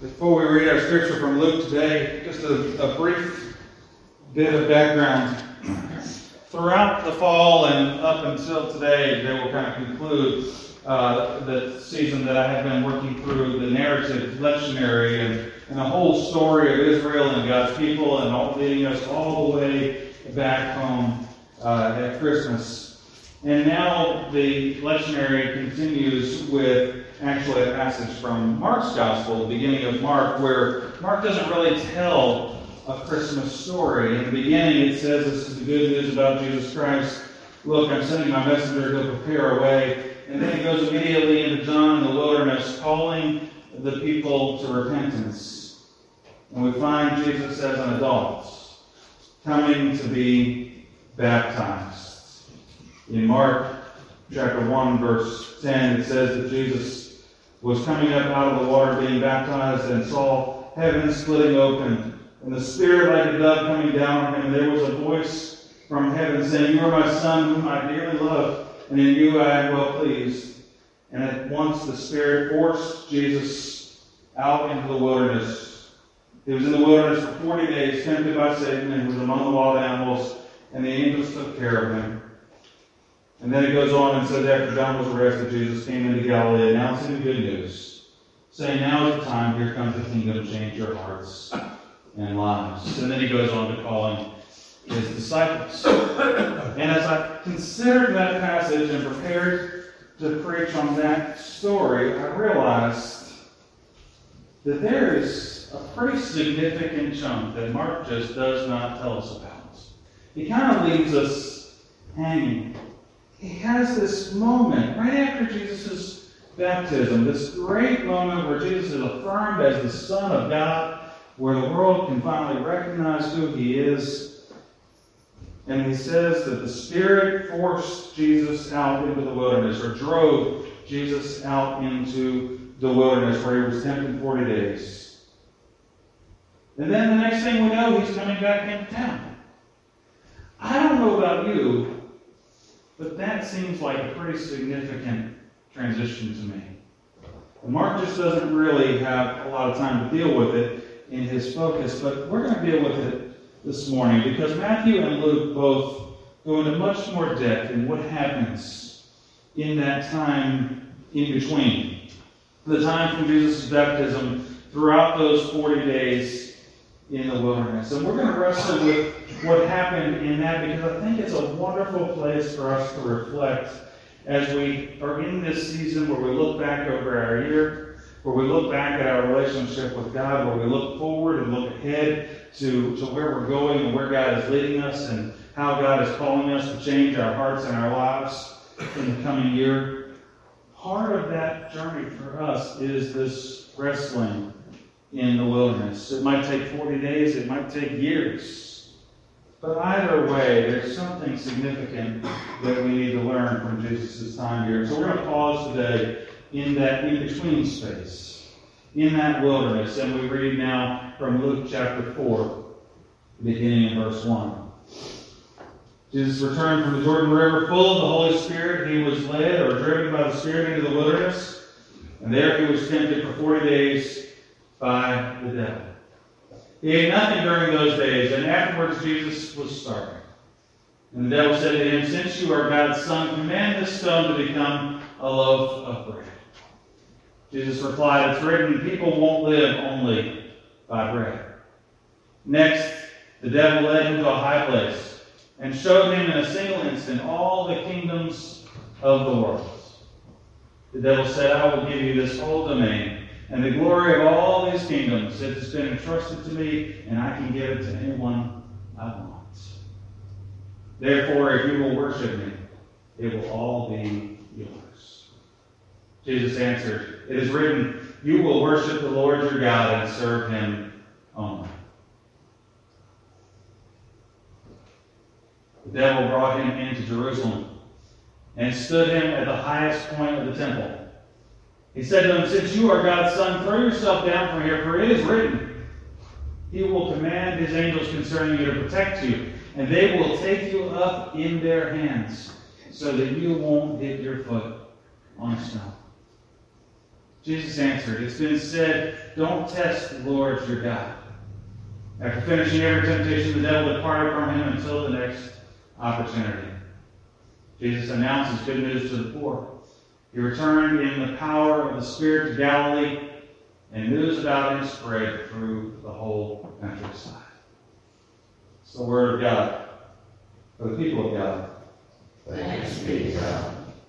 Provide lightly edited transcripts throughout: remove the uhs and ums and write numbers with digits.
Before we read our scripture from Luke today, just a brief bit of background. Throughout the fall and up until today, they will kind of conclude the season that I have been working through the narrative lectionary and the whole story of Israel and God's people, and all leading us all the way back home at Christmas. And now the lectionary continues with actually a passage from Mark's Gospel, the beginning of Mark, where Mark doesn't really tell a Christmas story. In the beginning it says, this is the good news about Jesus Christ. Look, I'm sending my messenger to prepare a way. And then he goes immediately into John in the wilderness, calling the people to repentance. And we find Jesus as an adult, coming to be baptized. In Mark chapter 1, verse 10, it says that Jesus was coming up out of the water being baptized and saw heaven splitting open, and the Spirit like a dove coming down on him. And there was a voice from heaven saying, "You are my Son, whom I dearly love, and in you I am well pleased." And at once the Spirit forced Jesus out into the wilderness. He was in the wilderness for 40 days, tempted by Satan, and was among the wild animals, and the angels took care of him. And then it goes on and says, after John was arrested, Jesus came into Galilee, announcing the good news, saying, "Now is the time, here comes the kingdom, change your hearts and lives." And then he goes on to calling his disciples. And as I considered that passage and prepared to preach on that story, I realized that there is a pretty significant chunk that Mark just does not tell us about. He kind of leaves us hanging. He has this moment right after Jesus' baptism, this great moment where Jesus is affirmed as the Son of God, where the world can finally recognize who he is. And he says that the Spirit forced Jesus out into the wilderness, or drove Jesus out into the wilderness, where he was tempted 40 days. And then the next thing we know, he's coming back into town. I don't know about you, but that seems like a pretty significant transition to me. And Mark just doesn't really have a lot of time to deal with it in his focus, but we're going to deal with it this morning because Matthew and Luke both go into much more depth in what happens in that time in between. The time from Jesus' baptism throughout those 40 days in the wilderness. And we're going to wrestle with what happened in that because I think it's a wonderful place for us to reflect as we are in this season where we look back over our year, where we look back at our relationship with God, where we look forward and look ahead to where we're going and where God is leading us and how God is calling us to change our hearts and our lives in the coming year. Part of that journey for us is this wrestling in the wilderness. It might take 40 days, it might take years. But either way, there's something significant that we need to learn from Jesus' time here. So we're going to pause today in that in-between space, in that wilderness. And we read now from Luke chapter 4, beginning in verse 1. Jesus returned from the Jordan River full of the Holy Spirit. He was led or driven by the Spirit into the wilderness. And there he was tempted for 40 days by the devil. He ate nothing during those days, and afterwards Jesus was starving. And the devil said to him, "Since you are God's Son, command this stone to become a loaf of bread." Jesus replied, "It's written, people won't live only by bread." Next, the devil led him to a high place and showed him in a single instant all the kingdoms of the world. The devil said, "I will give you this whole domain and the glory of all these kingdoms. It has been entrusted to me, and I can give it to anyone I want. Therefore, if you will worship me, it will all be yours." Jesus answered, "It is written, you will worship the Lord your God and serve him only." The devil brought him into Jerusalem and stood him at the highest point of the temple. He said to him, "Since you are God's Son, throw yourself down from here, for it is written, he will command his angels concerning you to protect you, and they will take you up in their hands, so that you won't hit your foot on a stone." Jesus answered, "It's been said, 'Don't test the Lord your God.'" After finishing every temptation, the devil departed from him until the next opportunity. Jesus announces good news to the poor. He returned in the power of the Spirit to Galilee, and news about him spread through the whole countryside. It's the word of God for the people of God. Thanks be to God.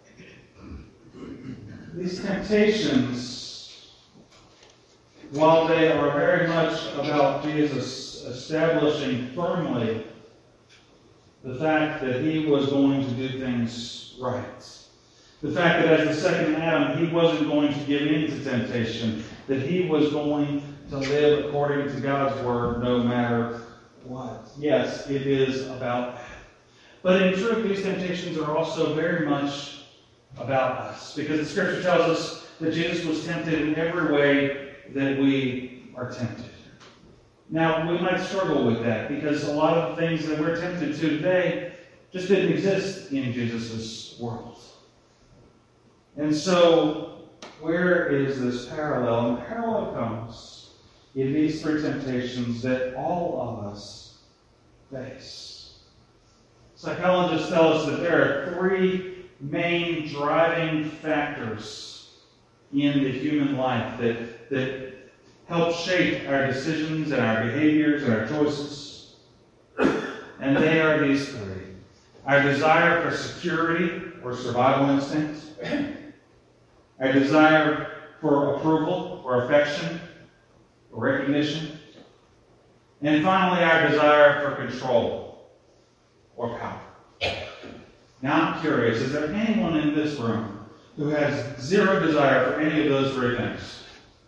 These temptations, while they are very much about Jesus establishing firmly the fact that he was going to do things right, the fact that as the second Adam, he wasn't going to give in to temptation, that he was going to live according to God's word no matter what. Yes, it is about that. But in truth, these temptations are also very much about us, because the Scripture tells us that Jesus was tempted in every way that we are tempted. Now, we might struggle with that, because a lot of the things that we're tempted to today just didn't exist in Jesus' world. And so, where is this parallel? And the parallel comes in these three temptations that all of us face. Psychologists tell us that there are three main driving factors in the human life that help shape our decisions and our behaviors and our choices. And they are these three. Our desire for security or survival instinct. Our desire for approval or affection or recognition. And finally, our desire for control or power. Now I'm curious, is there anyone in this room who has zero desire for any of those three things?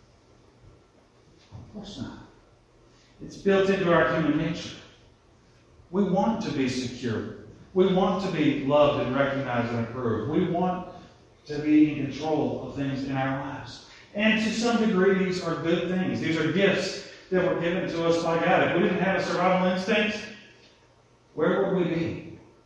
Of course not. It's built into our human nature. We want to be secure. We want to be loved and recognized and approved. We want to be in control of things in our lives. And to some degree, these are good things. These are gifts that were given to us by God. If we didn't have a survival instinct, where would we be?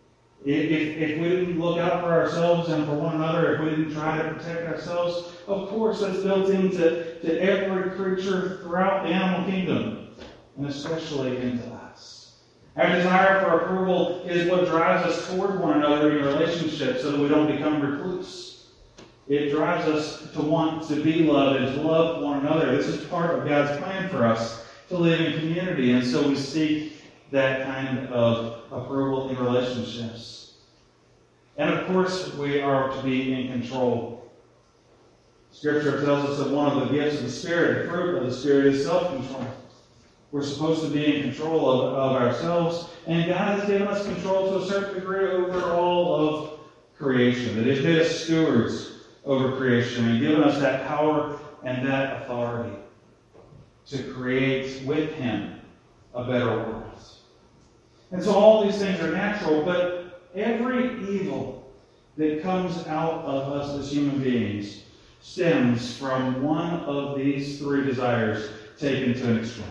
If we didn't look out for ourselves and for one another, if we didn't try to protect ourselves, of course that's built into every creature throughout the animal kingdom, and especially into us. Our desire for approval is what drives us toward one another in relationships so that we don't become recluse. It drives us to want to be loved and to love one another. This is part of God's plan for us, to live in community, and so we seek that kind of approval in relationships. And of course, we are to be in control. Scripture tells us that one of the gifts of the Spirit, the fruit of the Spirit, is self-control. We're supposed to be in control of ourselves, and God has given us control to a certain degree over all of creation. That He's made us stewards over creation and given us that power and that authority to create with Him a better world. And so all these things are natural, but every evil that comes out of us as human beings stems from one of these three desires taken to an extreme.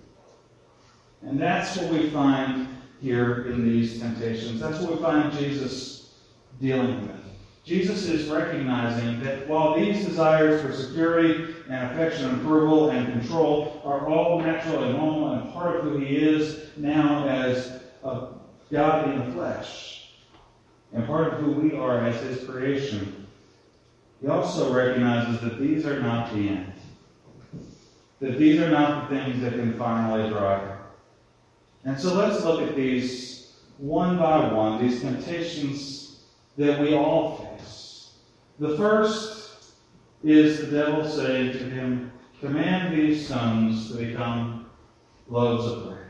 And that's what we find here in these temptations. That's what we find Jesus dealing with. Jesus is recognizing that while these desires for security and affection and approval and control are all natural and normal and part of who He is now as God in the flesh, and part of who we are as His creation, He also recognizes that these are not the end. That these are not the things that can finally drive Him. And so let's look at these one by one, these temptations that we all face. The first is the devil saying to him, "Command these stones to become loaves of bread."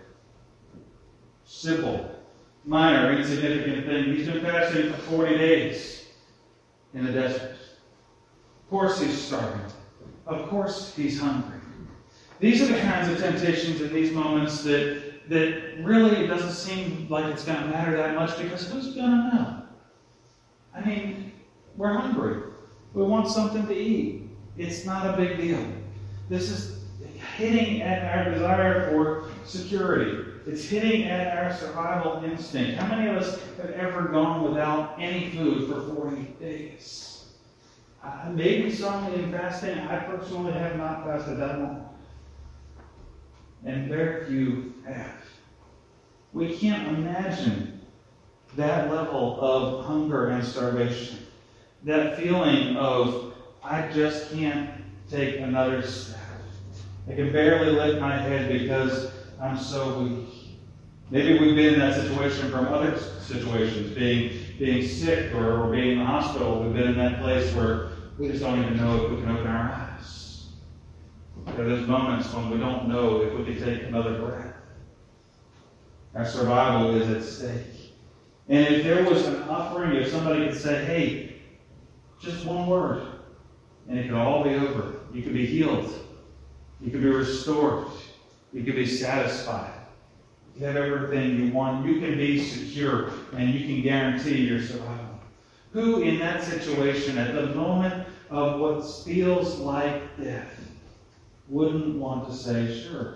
Simple, minor, insignificant thing. He's been fasting for 40 days in the desert. Of course he's starving. Of course he's hungry. These are the kinds of temptations in these moments that really it doesn't seem like it's going to matter that much, because who's going to know? I mean, we're hungry. We want something to eat. It's not a big deal. This is hitting at our desire for security. It's hitting at our survival instinct. How many of us have ever gone without any food for 40 days? Maybe some in fasting. I personally have not fasted that long. And very few have. We can't imagine that level of hunger and starvation. That feeling of, I just can't take another step. I can barely lift my head because I'm so weak. Maybe we've been in that situation from other situations, being sick or being in the hospital. We've been in that place where we just don't even know if we can open our eyes. There are those moments when we don't know if we can take another breath. Our survival is at stake. And if there was an offering, if somebody could say, hey, just one word, and it could all be over. You could be healed. You could be restored. You could be satisfied. You have everything you want. You can be secure, and you can guarantee your survival. Who in that situation, at the moment of what feels like death, wouldn't want to say, sure,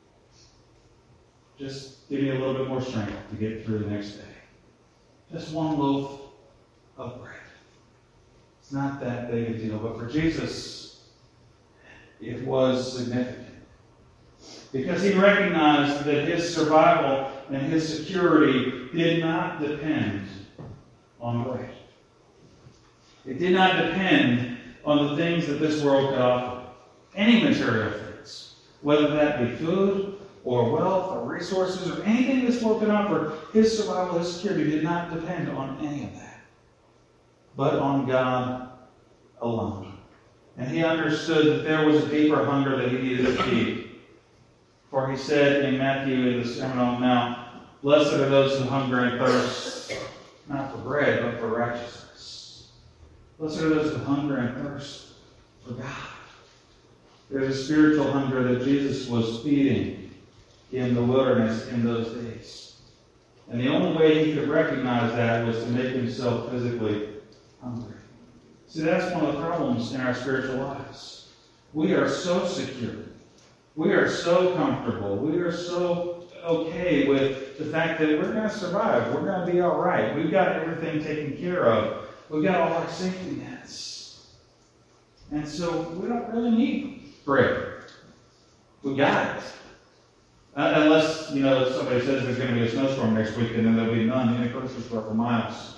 just give me a little bit more strength to get through the next day. Just one loaf of bread. It's not that big a deal, but for Jesus, it was significant. Because he recognized that his survival and his security did not depend on bread. It did not depend on the things that this world could offer. Any material things, whether that be food or wealth or resources or anything this world could offer, his survival, his security did not depend on any of that, but on God alone. And he understood that there was a deeper hunger that he needed to feed. For he said in Matthew in the Sermon on the Mount, blessed are those who hunger and thirst, not for bread, but for righteousness. Blessed are those who hunger and thirst for God. There's a spiritual hunger that Jesus was feeding in the wilderness in those days. And the only way he could recognize that was to make himself physically hungry. See, that's one of the problems in our spiritual lives. We are so secure. We are so comfortable. We are so okay with the fact that we're going to survive. We're going to be all right. We've got everything taken care of. We've got all our safety nets. And so we don't really need bread. We got it. Unless, somebody says there's going to be a snowstorm next week and then there'll be none in a grocery store for miles.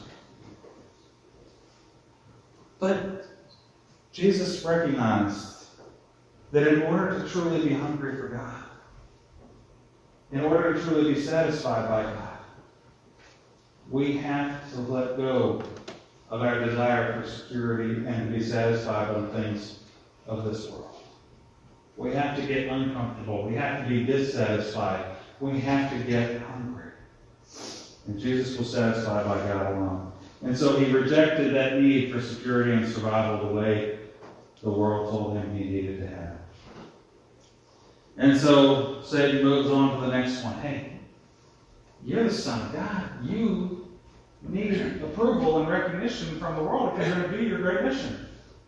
But Jesus recognized that in order to truly be hungry for God, in order to truly be satisfied by God, we have to let go of our desire for security and to be satisfied by the things of this world. We have to get uncomfortable. We have to be dissatisfied. We have to get hungry. And Jesus was satisfied by God alone. And so he rejected that need for security and survival the way the world told him he needed to have it. And so Satan moves on to the next one. Hey, you're the Son of God. You need approval and recognition from the world if you're going to do your great mission.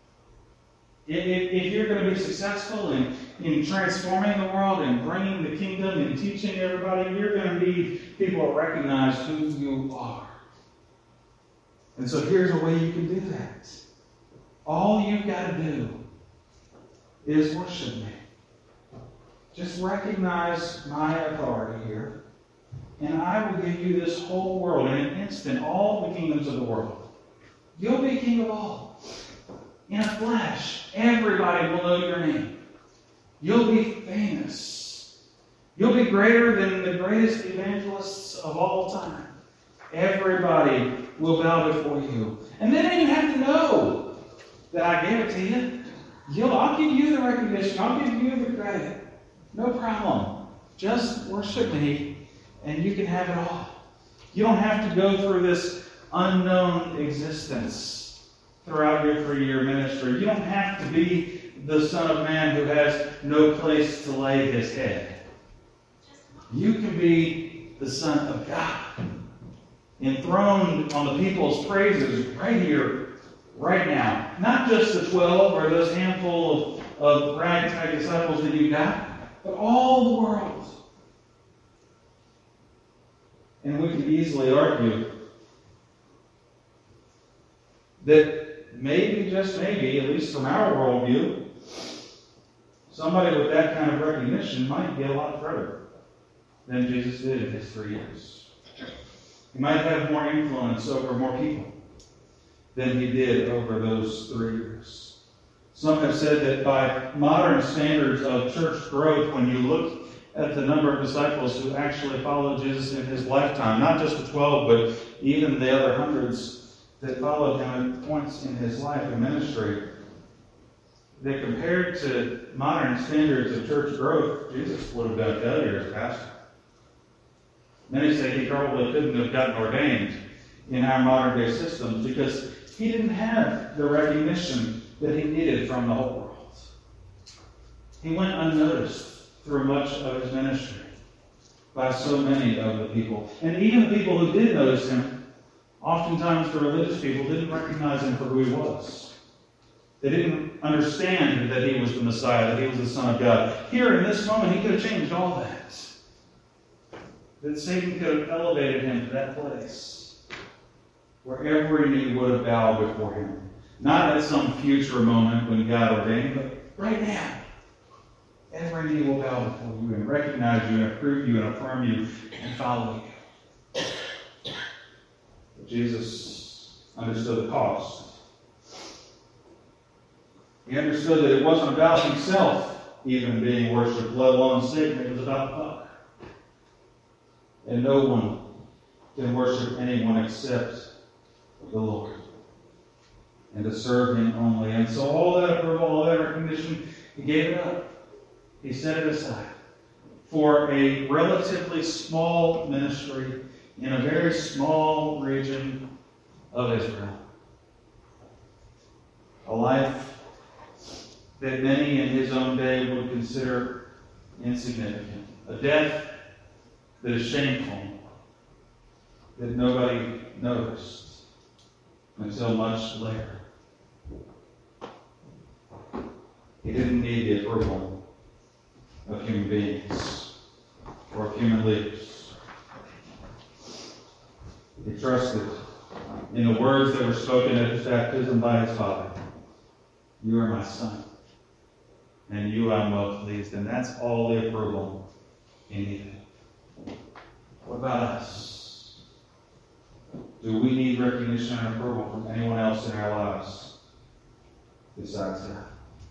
If you're going to be successful in transforming the world and bringing the kingdom and teaching everybody, you're going to need people to recognize who you are. And so here's a way you can do that. All you've got to do is worship me. Just recognize my authority here, and I will give you this whole world in an instant, all the kingdoms of the world. You'll be king of all. In a flash, everybody will know your name. You'll be famous. You'll be greater than the greatest evangelists of all time. Everybody will bow before you. And they don't even have to know that I gave it to you. I'll give you the recognition. I'll give you the credit. No problem. Just worship me, and you can have it all. You don't have to go through this unknown existence throughout your 3-year ministry. You don't have to be the Son of Man who has no place to lay his head. You can be the Son of God, enthroned on the people's praises right here, right now. Not just the 12 or those handful of ragtag disciples that you got, but all the world. And we can easily argue that maybe, just maybe, at least from our worldview, somebody with that kind of recognition might get a lot further than Jesus did in his 3 years. He might have more influence over more people than he did over those 3 years. Some have said that by modern standards of church growth, when you look at the number of disciples who actually followed Jesus in his lifetime, not just the 12, but even the other hundreds that followed him at points in his life and ministry, that compared to modern standards of church growth, Jesus would have been a failure as a pastor. Many say he probably couldn't have gotten ordained in our modern day systems because he didn't have the recognition that he needed from the whole world. He went unnoticed through much of his ministry by so many of the people. And even the people who did notice him, oftentimes the religious people, didn't recognize him for who he was. They didn't understand that he was the Messiah, that he was the Son of God. Here in this moment, he could have changed all that. That Satan could have elevated him to that place where every knee would have bowed before him. Not at some future moment when God ordained, but right now. Every knee will bow before you and recognize you and approve you and affirm you and follow you. But Jesus understood the cost. He understood that it wasn't about himself even being worshipped, let alone Satan. It was about the Father. And no one can worship anyone except the Lord. And to serve him only. And so all that approval, all that recognition, he gave it up. He set it aside for a relatively small ministry in a very small region of Israel. A life that many in his own day would consider insignificant. A death that is shameful, that nobody noticed until much later. He didn't need the approval of human beings or of human leaders. He trusted in the words that were spoken at his baptism by his Father. You are my Son, and you I'm well pleased. And that's all the approval he needed. What about us? Do we need recognition and approval from anyone else in our lives besides that?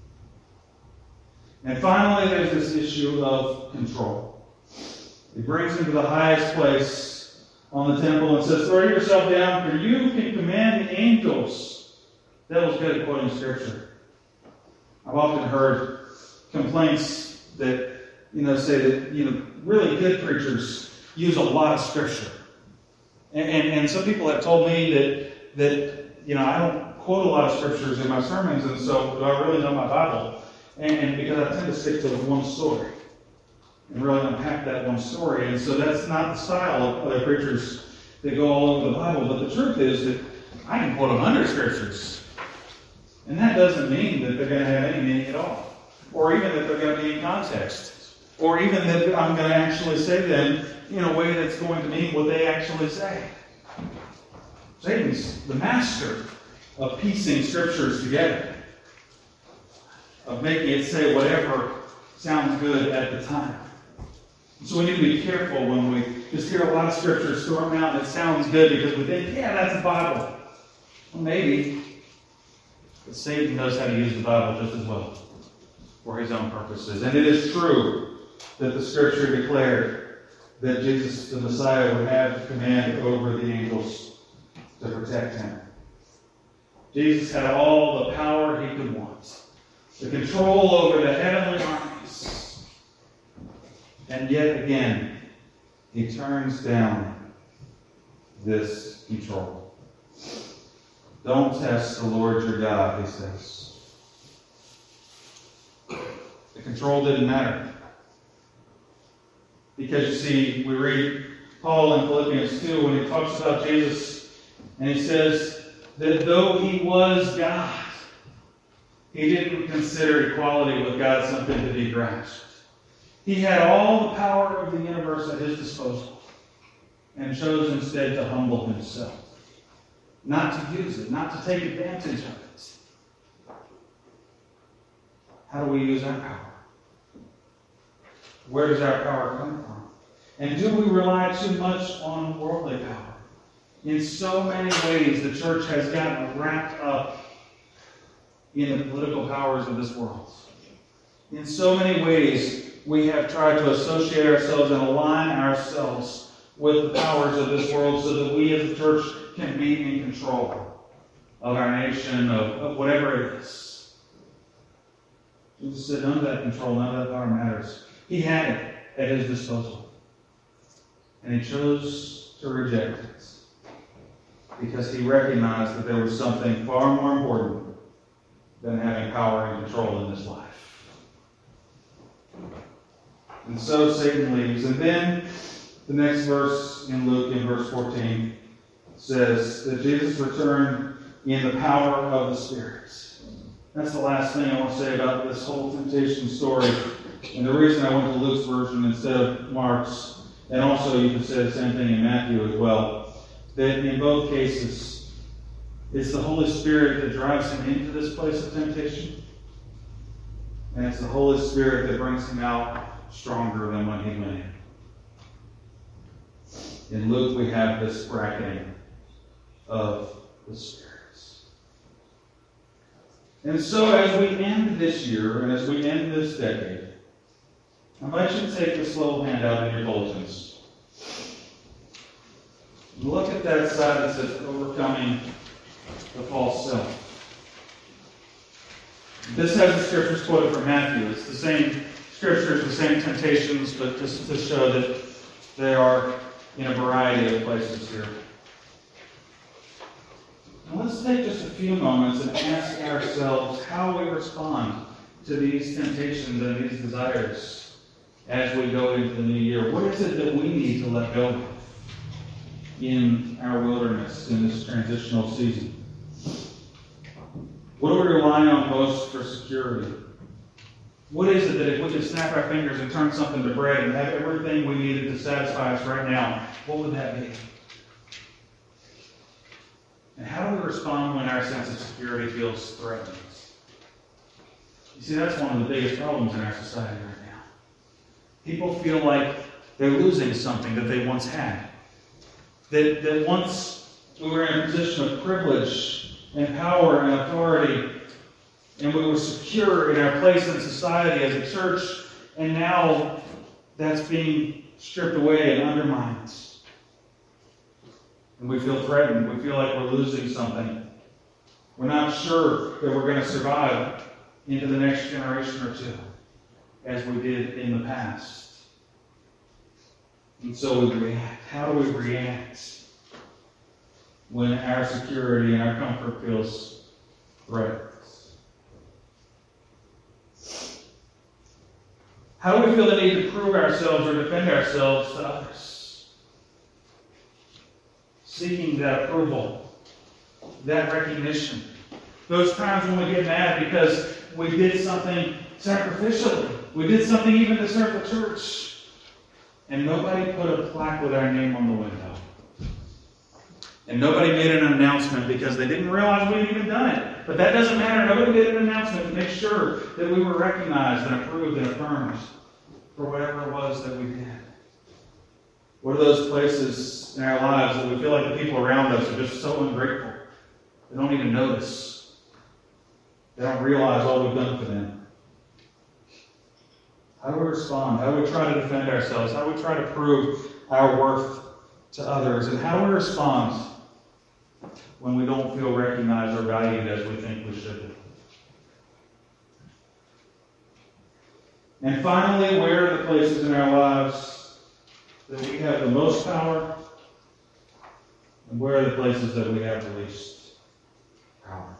And finally, there's this issue of control. He brings him to the highest place on the temple and says, throw yourself down, for you can command the angels. That was good at quoting Scripture. I've often heard complaints that, say that, really good preachers use a lot of Scripture. And some people have told me that I don't quote a lot of Scriptures in my sermons, and so do I really know my Bible? And because I tend to stick to one story and really unpack that one story. And so that's not the style of other preachers that go all over the Bible. But the truth is that I can quote 100 Scriptures. And that doesn't mean that they're going to have any meaning at all. Or even that they're going to be in context. Or even that I'm going to actually say them in a way that's going to mean what they actually say. Satan's the master of piecing Scriptures together. Of making it say whatever sounds good at the time. So we need to be careful when we just hear a lot of Scriptures thrown out and it sounds good because we think, yeah, that's the Bible. Well, maybe. But Satan knows how to use the Bible just as well for his own purposes. And it is true that the Scripture declared that Jesus, the Messiah, would have command over the angels to protect him. Jesus had all the power he could want. The control over the heavenly armies. And yet again, he turns down this control. Don't test the Lord your God, he says. The control didn't matter. Because you see, we read Paul in Philippians 2 when he talks about Jesus, and he says that though he was God, he didn't consider equality with God something to be grasped. He had all the power of the universe at his disposal and chose instead to humble himself not to use it, not to take advantage of it. How do we use our power? Where does our power come from? And do we rely too much on worldly power? In so many ways, the church has gotten wrapped up in the political powers of this world. In so many ways, we have tried to associate ourselves and align ourselves with the powers of this world so that we as a church can be in control of our nation, of whatever it is. Jesus said none of that control, none of that power matters. He had it at his disposal. And he chose to reject it because he recognized that there was something far more important than having power and control in this life. And so Satan leaves. And then the next verse in Luke, in verse 14, says that Jesus returned in the power of the Spirit. That's the last thing I want to say about this whole temptation story. And the reason I went to Luke's version instead of Mark's, and also you could say the same thing in Matthew as well, that in both cases, it's the Holy Spirit that drives him into this place of temptation. And it's the Holy Spirit that brings him out stronger than when he went in. In Luke, we have this bracketing of the spirits. And so as we end this year, and as we end this decade, I invite you to take this little handout in your bulletins. Look at that side that says overcoming the false self. This has the scriptures quoted from Matthew. It's the same scriptures, the same temptations, but just to show that they are in a variety of places here. Now let's take just a few moments and ask ourselves how we respond to these temptations and these desires as we go into the new year. What is it that we need to let go of in our wilderness in this transitional season? What do we rely on most for security? What is it that if we could snap our fingers and turn something to bread and have everything we needed to satisfy us right now, what would that be? And how do we respond when our sense of security feels threatened? You see, that's one of the biggest problems in our society right now. People feel like they're losing something that they once had. That once we were in a position of privilege and power and authority, and we were secure in our place in society as a church, and now that's being stripped away and undermined. And we feel threatened. We feel like we're losing something. We're not sure that we're going to survive into the next generation or two, as we did in the past. And so we react. How do we react when our security and our comfort feels threatened? How do we feel the need to prove ourselves or defend ourselves to others? Seeking that approval, that recognition. Those times when we get mad because we did something sacrificially. We did something even to serve the church. And nobody put a plaque with our name on the window. And nobody made an announcement because they didn't realize we'd even done it. But that doesn't matter. Nobody made an announcement to make sure that we were recognized and approved and affirmed for whatever it was that we did. What are those places in our lives that we feel like the people around us are just so ungrateful? They don't even notice. They don't realize all we've done for them. How do we respond? How do we try to defend ourselves? How do we try to prove our worth to others? And how do we respond when we don't feel recognized or valued as we think we should be? And finally, where are the places in our lives that we have the most power? And where are the places that we have the least power?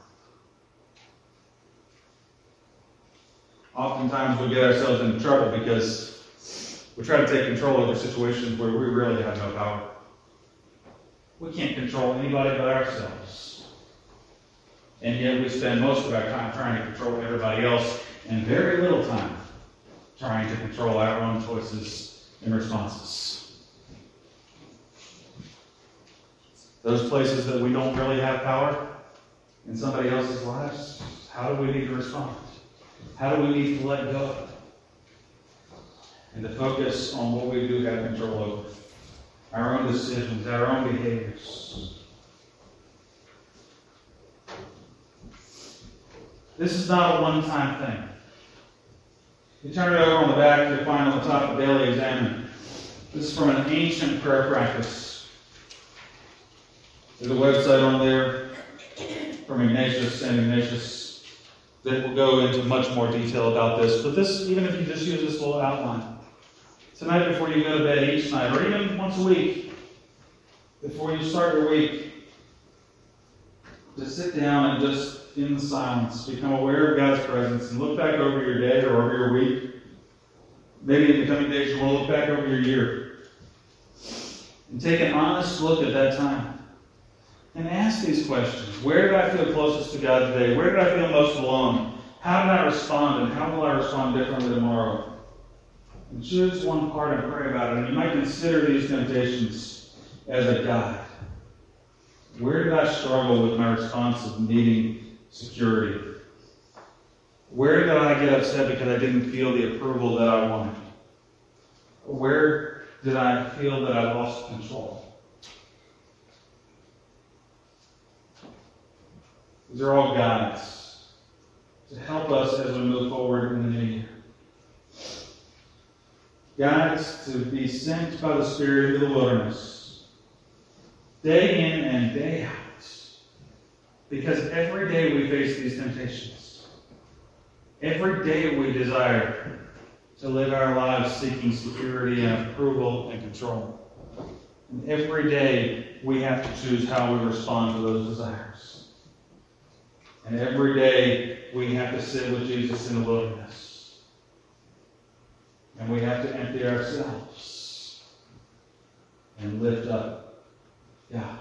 Oftentimes we get ourselves into trouble because we try to take control over situations where we really have no power. We can't control anybody but ourselves. And yet we spend most of our time trying to control everybody else and very little time trying to control our own choices and responses. Those places that we don't really have power in somebody else's lives, how do we need to respond? How do we need to let go? And to focus on what we do have control over. Our own decisions, our own behaviors. This is not a one-time thing. You turn it over on the back, you'll find on the top of Daily Examine. This is from an ancient prayer practice. There's a website on there from St. Ignatius, that will go into much more detail about this. But this, even if you just use this little outline, tonight before you go to bed each night, or even once a week, before you start your week, just sit down and just, in the silence, become aware of God's presence and look back over your day or over your week. Maybe in the coming days you want to look back over your year. And take an honest look at that time. And ask these questions. Where did I feel closest to God today? Where did I feel most alone? How did I respond? And how will I respond differently tomorrow? And choose one part and pray about it. And you might consider these temptations as a guide. Where did I struggle with my response of needing security? Where did I get upset because I didn't feel the approval that I wanted? Where did I feel that I lost control? These are all guides to help us as we move forward in the new year. Guides to be sent by the Spirit into the wilderness, day in and day out. Because every day we face these temptations. Every day we desire to live our lives seeking security and approval and control. And every day we have to choose how we respond to those desires. And every day we have to sit with Jesus in the wilderness. And we have to empty ourselves and lift up God.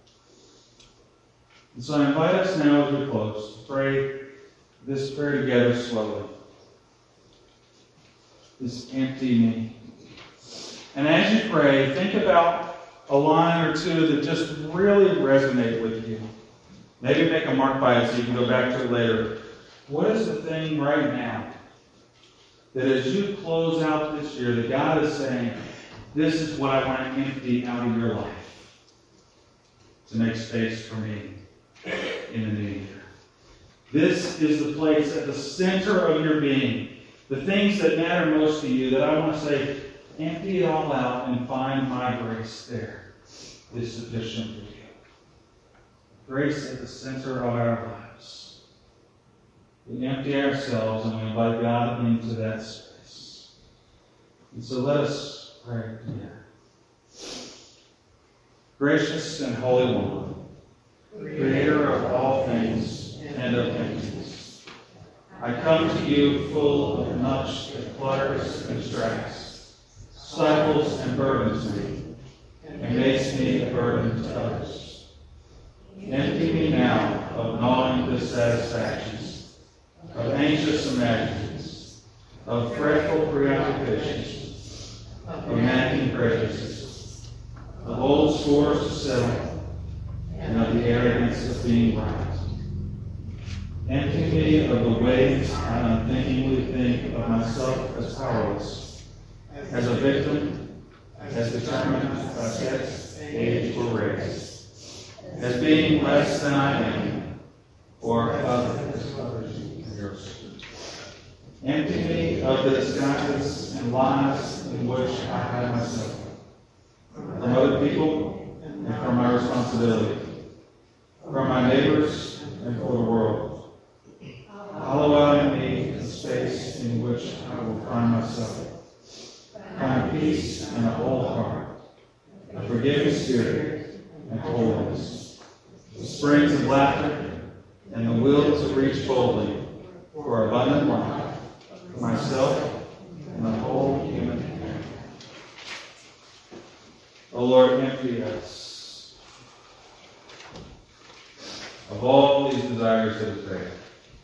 And so I invite us now as we close to pray this prayer together slowly. This empty me. And as you pray, think about a line or two that just really resonate with you. Maybe make a mark by it so you can go back to it later. What is the thing right now that as you close out this year, that God is saying, this is what I want to empty out of your life to make space for me in the new year. This is the place at the center of your being, the things that matter most to you, that I want to say, empty it all out and find my grace there is sufficient for you. Grace at the center of our lives. We empty ourselves and we invite God into that space. And so let us pray together. Gracious and Holy One, Creator of all things and of emptiness, I come to you full of much that clutters and distracts, stifles and burdens me, and makes me a burden to others. Empty me now of gnawing dissatisfactions, of anxious imaginings, of fretful preoccupations, of nagging prejudices, of old scores to settle, and of the arrogance of being right. Empty me of the ways I unthinkingly think of myself as powerless, as a victim, as determined by sex, age, or race, as being less than I am, or others than yours. Empty me of the disguises and lies in which I hide myself, from other people and from my responsibility, from my neighbors and for the world. Hollow out in me a space in which I will find myself. Find peace and a whole heart, a forgiving spirit and holiness, the springs of laughter and the will to reach boldly for abundant life, for myself and the whole human family. O Lord, empty us of all these desires that are there.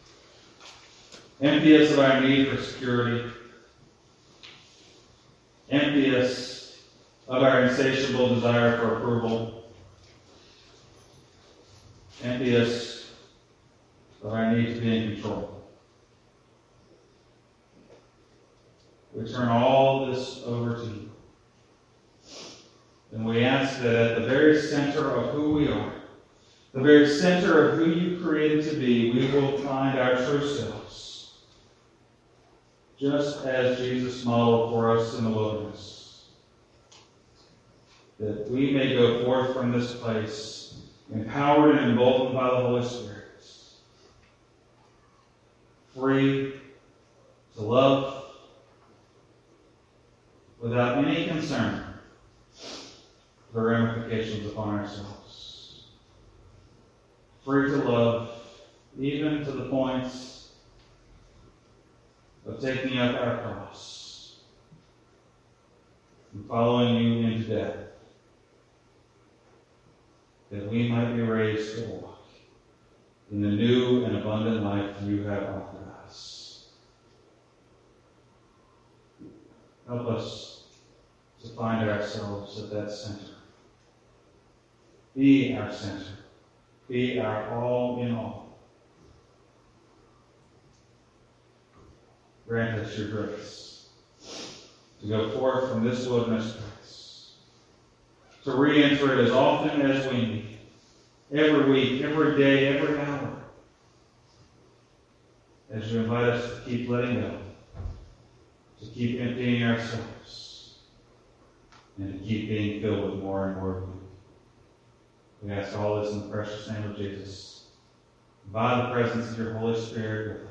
Empty us of our need for security. Empty us of our insatiable desire for approval. empty us of our need to be in control. We turn all this over to you. And we ask that at the very center of who we are, the very center of who you created to be, we will find our true selves, just as Jesus modeled for us in the wilderness. That we may go forth from this place, empowered and emboldened by the Holy Spirit, free to love without any concern for the ramifications upon ourselves. Free to love even to the points of taking up our cross and following you into death, that we might be raised to walk in the new and abundant life you have offered us. Help us to find ourselves at that center. Be our center. Be our all in all. Grant us your grace to go forth from this wilderness place, to re-enter it as often as we need, every week, every day, every hour, as you invite us to keep letting go, to keep emptying ourselves, and to keep being filled with more and more of you. We ask all this in the precious name of Jesus, by the presence of your Holy Spirit,